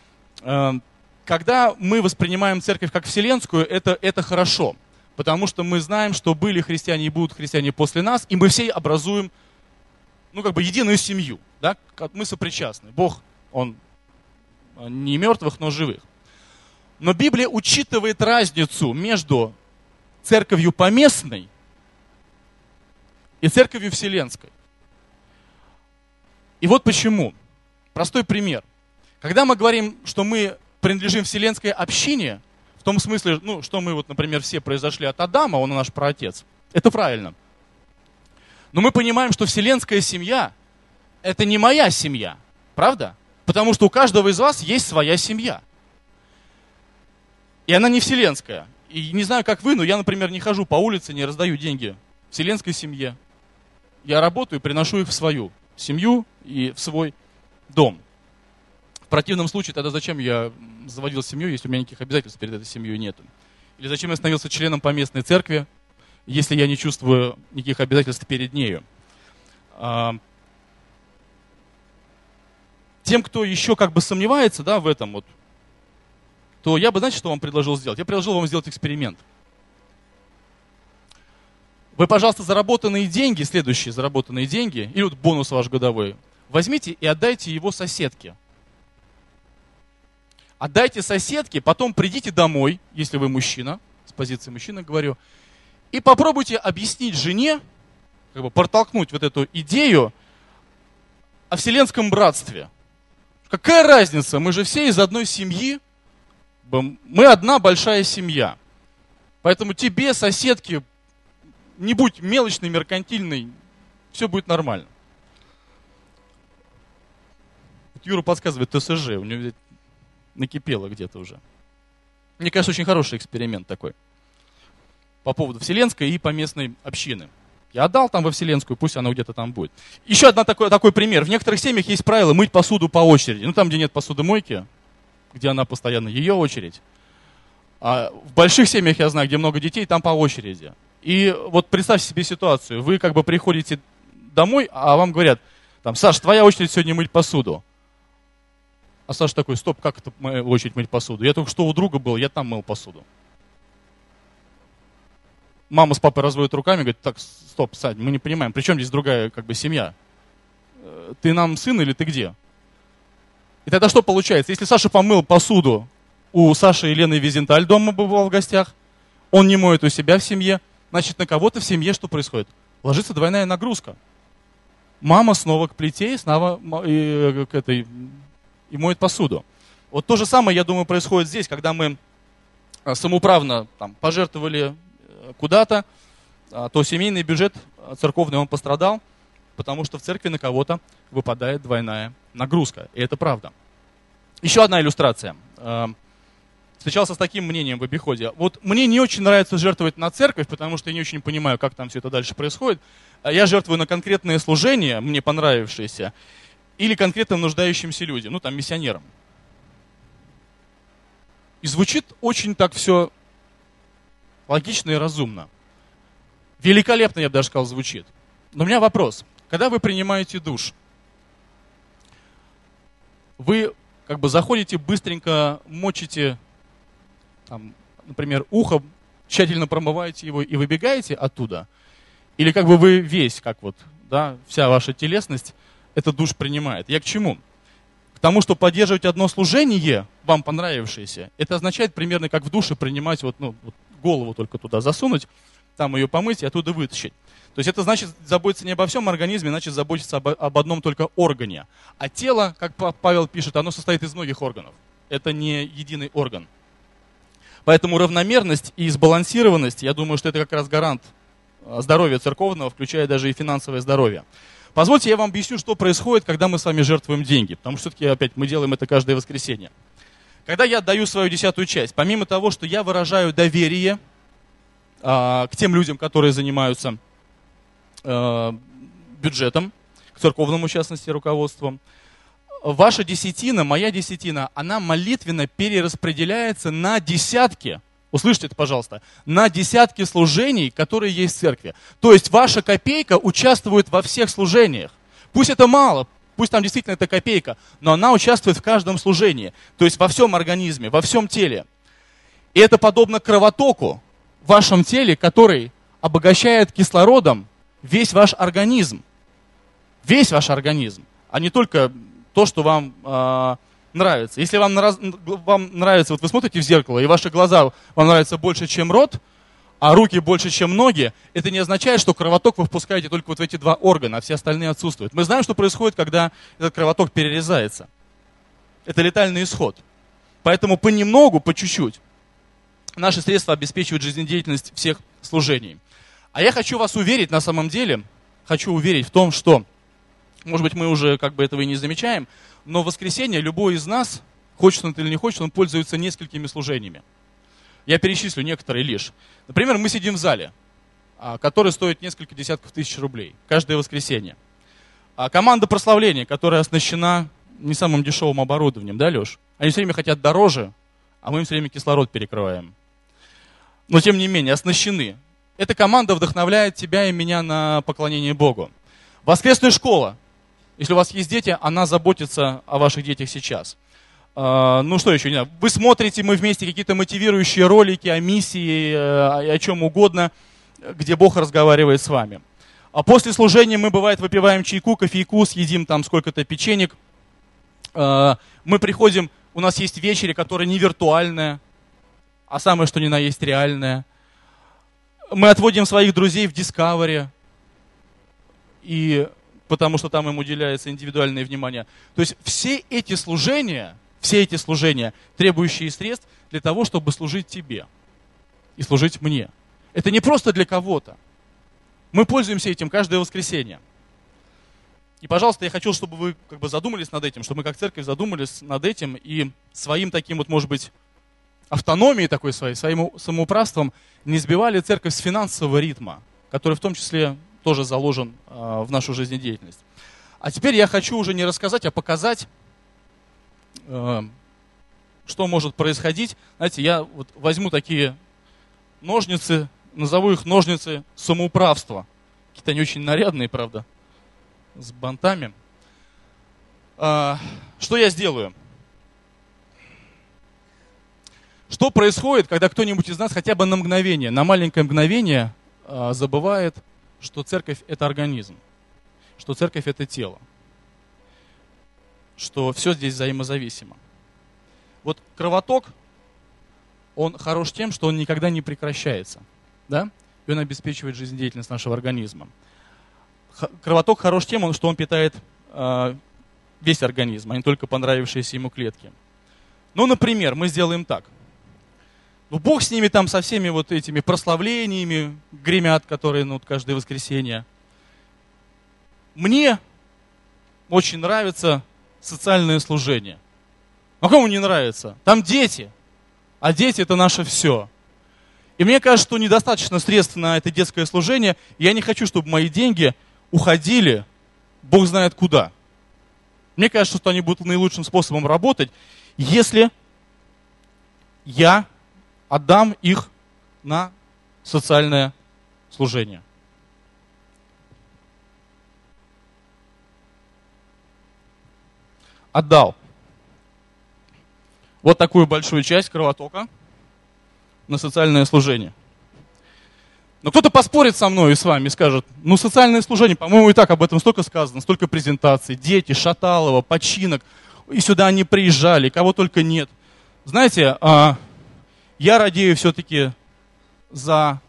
когда мы воспринимаем церковь как вселенскую, это, это хорошо. Потому что мы знаем, что были христиане и будут христиане после нас, и мы все образуем, ну, как бы единую семью. Да? Мы сопричастны. Бог, Он не мертвых, но живых. Но Библия учитывает разницу между церковью поместной и церковью вселенской. И вот почему. Простой пример. Когда мы говорим, что мы принадлежим вселенской общине, в том смысле, ну, что мы, вот, например, все произошли от Адама, он наш праотец, это правильно. Но мы понимаем, что вселенская семья – это не моя семья, правда? Потому что у каждого из вас есть своя семья. И она не вселенская. И не знаю, как вы, но я, например, не хожу по улице, не раздаю деньги вселенской семье. Я работаю и приношу их в свою семью и в свой дом. В противном случае, тогда зачем я заводил семью, если у меня никаких обязательств перед этой семьей нету? Или зачем я становился членом поместной церкви, если я не чувствую никаких обязательств перед нею? Тем, кто еще как бы сомневается, да, в этом вот, то я бы, знаете, что вам предложил сделать? Я предложил вам сделать эксперимент. Вы, пожалуйста, заработанные деньги, следующие заработанные деньги, или вот бонус ваш годовой, возьмите и отдайте его соседке. Отдайте соседке, потом придите домой, если вы мужчина, с позиции мужчины говорю, и попробуйте объяснить жене, как бы протолкнуть вот эту идею о вселенском братстве. Какая разница? Мы же все из одной семьи. Мы одна большая семья. Поэтому тебе, соседке, не будь мелочной, меркантильной, все будет нормально. Вот Юра подсказывает ТСЖ, у него накипело где-то уже. Мне кажется, очень хороший эксперимент такой. По поводу вселенской и поместной общины. Я отдал там во вселенскую, пусть она где-то там будет. Еще один такой, такой пример. В некоторых семьях есть правило мыть посуду по очереди. Ну там, где нет посудомойки, где она постоянно, ее очередь. А в больших семьях, я знаю, где много детей, там по очереди. И вот представьте себе ситуацию. Вы как бы приходите домой, а вам говорят, там, Саш, твоя очередь сегодня мыть посуду. А Саша такой, стоп, как это моя очередь мыть посуду? Я только что у друга был, я там мыл посуду. Мама с папой разводят руками, говорит, так, стоп, Сань, мы не понимаем, при чем здесь другая как бы семья? Ты нам сын или ты где? И тогда что получается? Если Саша помыл посуду у Саши и Лены Визенталь дома бывал в гостях, он не моет у себя в семье, значит, на кого-то в семье что происходит? Ложится двойная нагрузка. Мама снова к плите и снова и, к этой, и моет посуду. Вот то же самое, я думаю, происходит здесь, когда мы самоуправно там, пожертвовали куда-то, то семейный бюджет церковный, он пострадал, потому что в церкви на кого-то выпадает двойная нагрузка. И это правда. Еще одна иллюстрация. Встречался с таким мнением в обиходе. Вот мне не очень нравится жертвовать на церковь, потому что я не очень понимаю, как там все это дальше происходит. Я жертвую на конкретные служения, мне понравившиеся, или конкретным нуждающимся людям, ну там миссионерам. И звучит очень так все логично и разумно. Великолепно, я бы даже сказал, звучит. Но у меня вопрос. Когда вы принимаете душ, вы как бы заходите, быстренько мочите, там, например, ухо, тщательно промываете его и выбегаете оттуда? Или как бы вы весь, как вот, да, вся ваша телесность, этот душ принимает? Я к чему? К тому, что поддерживать одно служение, вам понравившееся, это означает примерно как в душе принимать, вот, ну, вот голову только туда засунуть, там ее помыть и оттуда вытащить. То есть это значит заботиться не обо всем организме, значит заботиться об, об одном только органе. А тело, как Павел пишет, оно состоит из многих органов. Это не единый орган. Поэтому равномерность и сбалансированность, я думаю, что это как раз гарант здоровья церковного, включая даже и финансовое здоровье. Позвольте, я вам объясню, что происходит, когда мы с вами жертвуем деньги. Потому что все-таки, опять, мы делаем это каждое воскресенье. Когда я отдаю свою десятую часть, помимо того, что я выражаю доверие а, к тем людям, которые занимаются э, бюджетом, к церковному, в частности, руководству. Ваша десятина, моя десятина, она молитвенно перераспределяется на десятки, услышьте это, пожалуйста, на десятки служений, которые есть в церкви. То есть ваша копейка участвует во всех служениях. Пусть это мало, пусть там действительно это копейка, но она участвует в каждом служении, то есть во всем организме, во всем теле. И это подобно кровотоку в вашем теле, который обогащает кислородом весь ваш организм. Весь ваш организм, а не только то, что вам э, нравится. Если вам, вам нравится, вот вы смотрите в зеркало, и ваши глаза вам нравятся больше, чем рот, а руки больше, чем ноги, это не означает, что кровоток вы впускаете только вот в эти два органа, а все остальные отсутствуют. Мы знаем, что происходит, когда этот кровоток перерезается. Это летальный исход. Поэтому понемногу, по чуть-чуть, наши средства обеспечивают жизнедеятельность всех служений. А я хочу вас уверить, на самом деле, хочу уверить в том, что, может быть, мы уже как бы этого и не замечаем, но в воскресенье любой из нас, хочет он или не хочет, он пользуется несколькими служениями. Я перечислю некоторые лишь. Например, мы сидим в зале, который стоит несколько десятков тысяч рублей каждое воскресенье. А команда прославления, которая оснащена не самым дешевым оборудованием, да, Леш? Они все время хотят дороже, а мы им все время кислород перекрываем. Но тем не менее, оснащены. Эта команда вдохновляет тебя и меня на поклонение Богу. Воскресная школа. Если у вас есть дети, она заботится о ваших детях сейчас. Uh, ну что еще, не знаю, вы смотрите, мы вместе какие-то мотивирующие ролики о миссии, uh, о чем угодно, где Бог разговаривает с вами. А после служения мы, бывает, выпиваем чайку, кофейку, съедим там сколько-то печенек. Uh, мы приходим, у нас есть вечеря, которая не виртуальная, а самое что ни на есть реальная. Мы отводим своих друзей в Discovery, и, потому что там им уделяется индивидуальное внимание. То есть все эти служения... Все эти служения, требующие средств для того, чтобы служить тебе и служить мне. Это не просто для кого-то. Мы пользуемся этим каждое воскресенье. И, пожалуйста, я хочу, чтобы вы как бы задумались над этим, чтобы мы как церковь задумались над этим и своим таким вот, может быть, автономией такой своей, своим самоуправством не сбивали церковь с финансового ритма, который в том числе тоже заложен э, в нашу жизнедеятельность. А теперь я хочу уже не рассказать, а показать, что может происходить. Знаете, я вот возьму такие ножницы, назову их ножницы самоуправства. Какие-то они очень нарядные, правда, с бантами. Что я сделаю? Что происходит, когда кто-нибудь из нас хотя бы на мгновение, на маленькое мгновение забывает, что церковь – это организм, что церковь – это тело, что все здесь взаимозависимо. Вот кровоток, он хорош тем, что он никогда не прекращается, да? И он обеспечивает жизнедеятельность нашего организма. Х- кровоток хорош тем, что он питает э, весь организм, а не только понравившиеся ему клетки. Ну, например, мы сделаем так. Ну, Бог с ними там, со всеми вот этими прославлениями, гремят, которые ну, каждое воскресенье. Мне очень нравится социальное служение. А кому не нравится? Там дети. А дети – это наше все. И мне кажется, что недостаточно средств на это детское служение. И я не хочу, чтобы мои деньги уходили, Бог знает куда. Мне кажется, что они будут наилучшим способом работать, если я отдам их на социальное служение. Отдал вот такую большую часть кровотока на социальное служение. Но кто-то поспорит со мной и с вами и скажет, ну социальное служение, по-моему, и так об этом столько сказано, столько презентаций, дети, Шаталова, починок, и сюда они приезжали, кого только нет. Знаете, я радею все-таки за,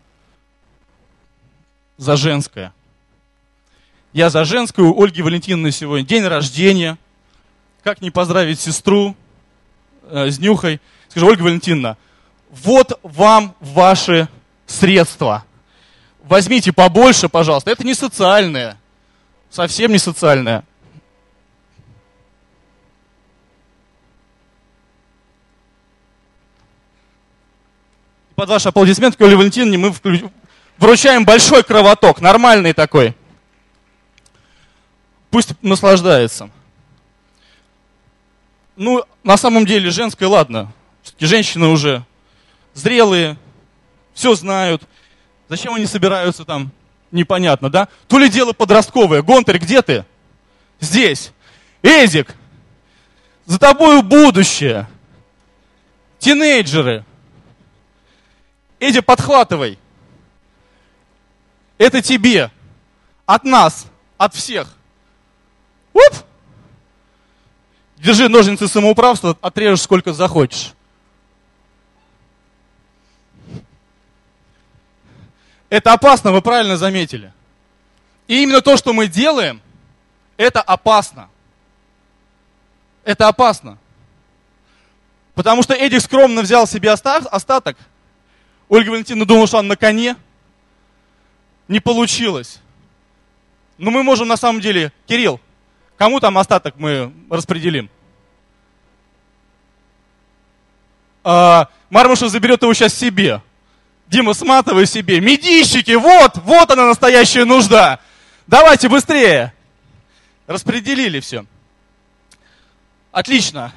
за женское. Я за женское, у Ольги Валентиновны сегодня день рождения. Как не поздравить сестру э, с Нюхой? Скажу, Ольга Валентиновна, вот вам ваши средства. Возьмите побольше, пожалуйста. Это не социальное. Совсем не социальное. Под ваши аплодисменты, Ольге Валентиновне, мы вручаем большой кровоток. Нормальный такой. Пусть наслаждается. Ну, на самом деле, женское, ладно. Все-таки женщины уже зрелые, все знают. Зачем они собираются там, непонятно, да? То ли дело подростковое. Гонтарь, где ты? Здесь. Эдик, за тобою будущее. Тинейджеры. Эдик, подхватывай. Это тебе. От нас. От всех. Уп! Держи ножницы самоуправства, отрежешь сколько захочешь. Это опасно, вы правильно заметили. И именно то, что мы делаем, это опасно. Это опасно. Потому что Эдик скромно взял себе остаток. Ольга Валентиновна думала, что он на коне. Не получилось. Но мы можем на самом деле... Кирилл, кому там остаток мы распределим? А, Мармушев заберет его сейчас себе. Дима, сматывай себе. Медийщики, вот, вот она настоящая нужда. Давайте быстрее. Распределили все. Отлично.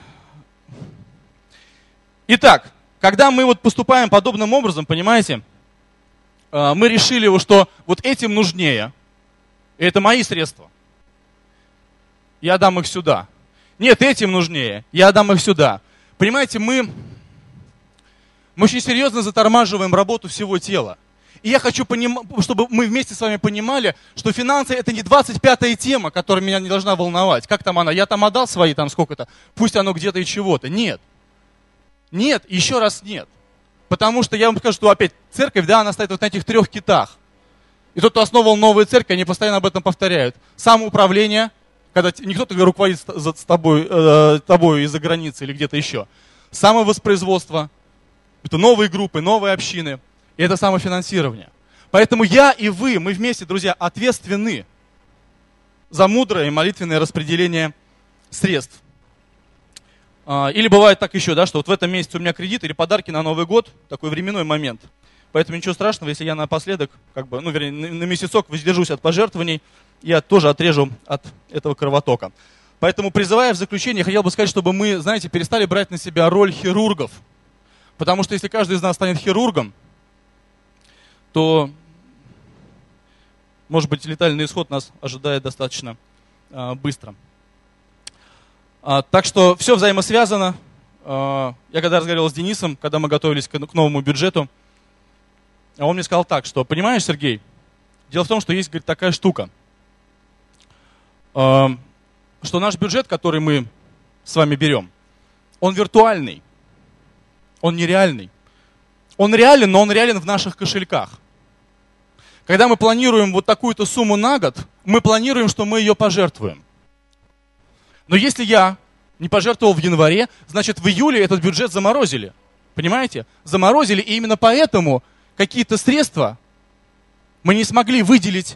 Итак, когда мы вот поступаем подобным образом, понимаете, мы решили, что вот этим нужнее. Это мои средства. Я дам их сюда. Нет, этим нужнее. Я дам их сюда. Понимаете, мы, мы очень серьезно затормаживаем работу всего тела. И я хочу, чтобы мы вместе с вами понимали, что финансы это не двадцать пятая тема, которая меня не должна волновать. Как там она? Я там отдал свои там сколько-то, пусть оно где-то и чего-то. Нет. Нет, еще раз нет. Потому что я вам скажу, что опять церковь, да, она стоит вот на этих трех китах. И тот, кто основал новую церковь, они постоянно об этом повторяют. Самоуправление, когда не кто-то руководит с тобой, э, тобой из-за границы или где-то еще. Самовоспроизводство, это новые группы, новые общины. И это самофинансирование. Поэтому я и вы, мы вместе, друзья, ответственны за мудрое и молитвенное распределение средств. Или бывает так еще, да, что вот в этом месяце у меня кредит или подарки на Новый год, такой временной момент. Поэтому ничего страшного, если я напоследок, как бы, ну, вернее, на месяцок воздержусь от пожертвований, я тоже отрежу от этого кровотока. Поэтому, призывая в заключение, хотел бы сказать, чтобы мы, знаете, перестали брать на себя роль хирургов. Потому что если каждый из нас станет хирургом, то, может быть, летальный исход нас ожидает достаточно э, быстро. А, так что все взаимосвязано. А, я когда разговаривал с Денисом, когда мы готовились к, к новому бюджету, он мне сказал так, что, понимаешь, Сергей, дело в том, что есть, говорит, такая штука, а, что наш бюджет, который мы с вами берем, он виртуальный, он нереальный. Он реален, но он реален в наших кошельках. Когда мы планируем вот такую-то сумму на год, мы планируем, что мы ее пожертвуем. Но если я не пожертвовал в январе, значит в июле этот бюджет заморозили. Понимаете? Заморозили, и именно поэтому какие-то средства мы не смогли выделить,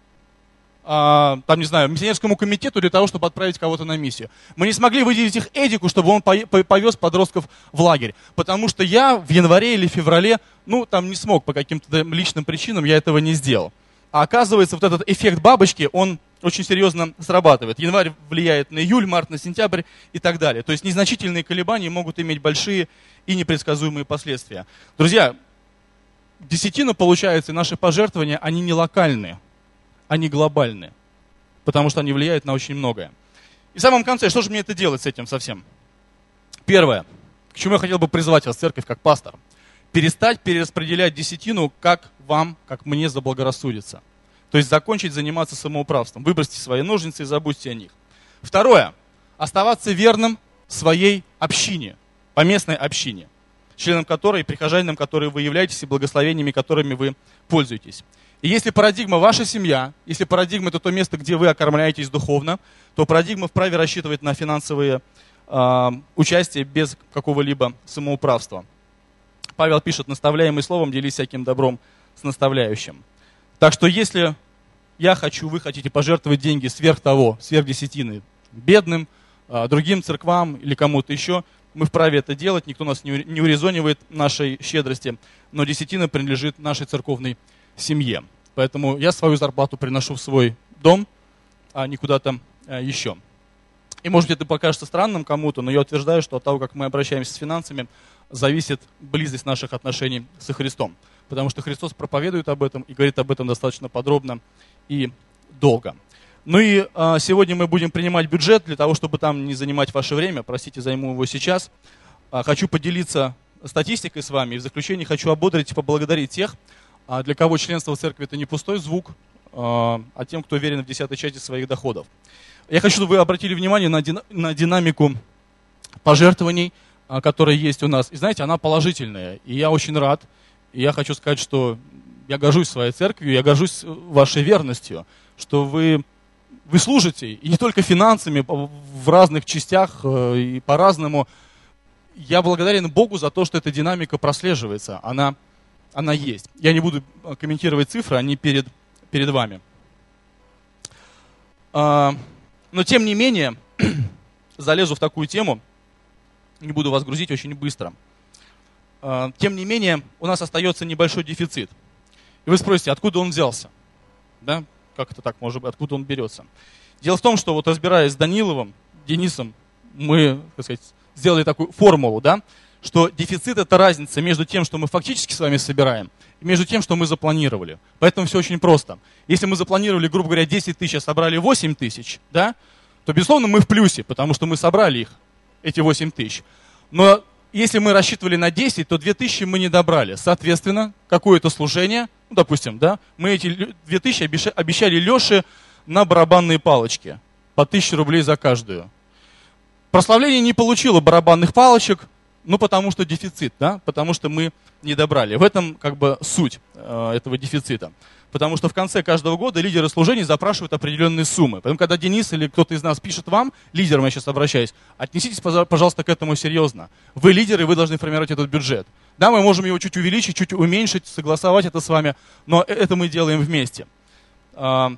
а, там, не знаю, миссионерскому комитету для того, чтобы отправить кого-то на миссию. Мы не смогли выделить их Эдику, чтобы он повез подростков в лагерь. Потому что я в январе или феврале, ну, там не смог по каким-то личным причинам, я этого не сделал. А оказывается, вот этот эффект бабочки, он очень серьезно срабатывает. Январь влияет на июль, март, на сентябрь и так далее. То есть незначительные колебания могут иметь большие и непредсказуемые последствия. Друзья, десятина, получается, и наши пожертвования, они не локальные, они глобальные. Потому что они влияют на очень многое. И в самом конце, что же мне это делать с этим совсем? Первое, к чему я хотел бы призвать вас, церковь, как пастор. Перестать перераспределять десятину, как вам, как мне заблагорассудится. То есть закончить заниматься самоуправством. Выбросьте свои ножницы и забудьте о них. Второе. Оставаться верным своей общине, поместной общине, членом которой, прихожанином которой вы являетесь и благословениями, которыми вы пользуетесь. И если парадигма ваша семья, если парадигма это то место, где вы окормляетесь духовно, то парадигма вправе рассчитывать на финансовые э, участие без какого-либо самоуправства. Павел пишет: наставляемый словом, делись всяким добром с наставляющим. Так что если я хочу, вы хотите пожертвовать деньги сверх того, сверх десятины, бедным, другим церквам или кому-то еще, мы вправе это делать, никто нас не урезонивает нашей щедрости, но десятина принадлежит нашей церковной семье. Поэтому я свою зарплату приношу в свой дом, а не куда-то еще. И может быть это покажется странным кому-то, но я утверждаю, что от того, как мы обращаемся с финансами, зависит близость наших отношений со Христом. Потому что Христос проповедует об этом и говорит об этом достаточно подробно и долго. Ну и а, сегодня мы будем принимать бюджет для того, чтобы там не занимать ваше время. Простите, займу его сейчас. А, хочу поделиться статистикой с вами. И в заключение хочу ободрить и поблагодарить тех, а, для кого членство в церкви это не пустой звук, а, а тем, кто уверен в десятой части своих доходов. Я хочу, чтобы вы обратили внимание на, дина, на динамику пожертвований, а, которая есть у нас. И знаете, она положительная. И я очень рад. И я хочу сказать, что я горжусь своей церковью, я горжусь вашей верностью, что вы... Вы служите, и не только финансами, в разных частях и по-разному. Я благодарен Богу за то, что эта динамика прослеживается, она, она есть. Я не буду комментировать цифры, они перед, перед вами. Но тем не менее, залезу в такую тему, не буду вас грузить очень быстро. Тем не менее, у нас остается небольшой дефицит. И вы спросите, откуда он взялся? Да? Как это так может быть? Откуда он берется? Дело в том, что вот разбираясь с Даниловым, Денисом, мы, так сказать, сделали такую формулу, да, что дефицит – это разница между тем, что мы фактически с вами собираем, и между тем, что мы запланировали. Поэтому все очень просто. Если мы запланировали, грубо говоря, десять тысяч, а собрали восемь тысяч, да, то, безусловно, мы в плюсе, потому что мы собрали их, эти восемь тысяч. Но если мы рассчитывали на десять, то две тысячи мы не добрали. Соответственно, какое-то служение, ну, допустим, да, мы эти две тысячи обещали Леше на барабанные палочки, по тысяче рублей за каждую. Прославление не получило барабанных палочек, ну, потому что дефицит, да, потому что мы не добрали. В этом, как бы, суть э, этого дефицита. Потому что в конце каждого года лидеры служений запрашивают определенные суммы. Поэтому, когда Денис или кто-то из нас пишет вам, лидерам я сейчас обращаюсь, отнеситесь, пожалуйста, к этому серьезно. Вы лидеры, вы должны формировать этот бюджет. Да, мы можем его чуть увеличить, чуть уменьшить, согласовать это с вами, но это мы делаем вместе. На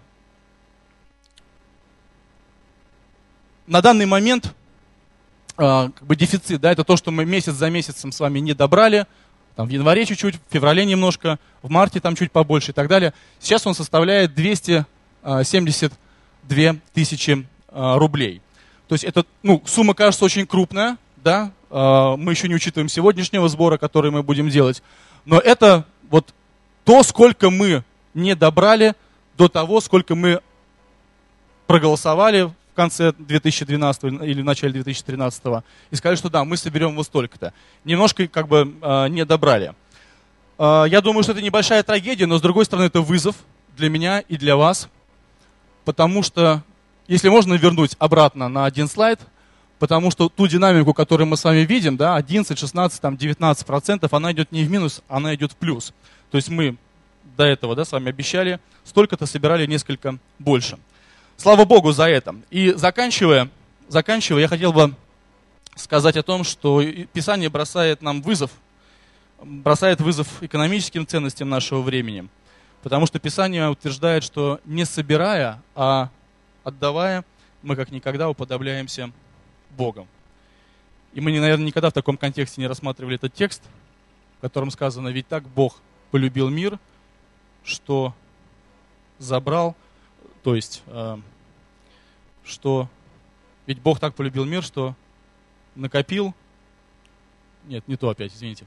данный момент как бы дефицит, да, это то, что мы месяц за месяцем с вами не добрали. Там в январе чуть-чуть, в феврале немножко, в марте там чуть побольше и так далее. Сейчас он составляет двести семьдесят две тысячи рублей. То есть это, ну, сумма кажется очень крупная, да, мы еще не учитываем сегодняшнего сбора, который мы будем делать, но это вот то, сколько мы не добрали до того, сколько мы проголосовали в конце две тысячи двенадцатого или в начале две тысячи тринадцатого и сказали, что да, мы соберем вот столько-то. Немножко как бы не добрали. Я думаю, что это небольшая трагедия, но с другой стороны это вызов для меня и для вас, потому что, если можно вернуть обратно на один слайд, потому что ту динамику, которую мы с вами видим, да, одиннадцать, шестнадцать, там, девятнадцать процентов, она идет не в минус, она идет в плюс. То есть мы до этого, да, с вами обещали, столько-то собирали несколько больше. Слава Богу за это. И заканчивая, заканчивая, я хотел бы сказать о том, что Писание бросает нам вызов, бросает вызов экономическим ценностям нашего времени. Потому что Писание утверждает, что не собирая, а отдавая, мы как никогда уподобляемся Богом. И мы, наверное, никогда в таком контексте не рассматривали этот текст, в котором сказано, ведь так Бог полюбил мир, что забрал, то есть, э, что, ведь Бог так полюбил мир, что накопил, нет, не то опять, извините.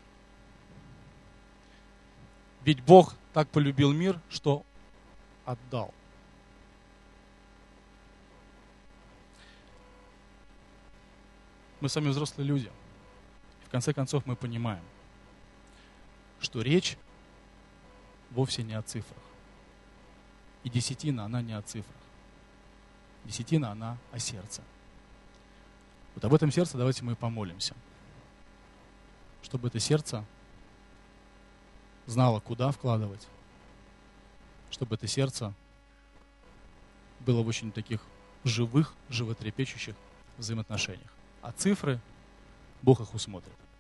Ведь Бог так полюбил мир, что отдал. Мы сами взрослые люди. В конце концов мы понимаем, что речь вовсе не о цифрах. И десятина, она не о цифрах. Десятина, она о сердце. Вот об этом сердце давайте мы помолимся. Чтобы это сердце знало, куда вкладывать. Чтобы это сердце было в очень таких живых, животрепещущих взаимоотношениях. А цифры, Бог их усмотрит.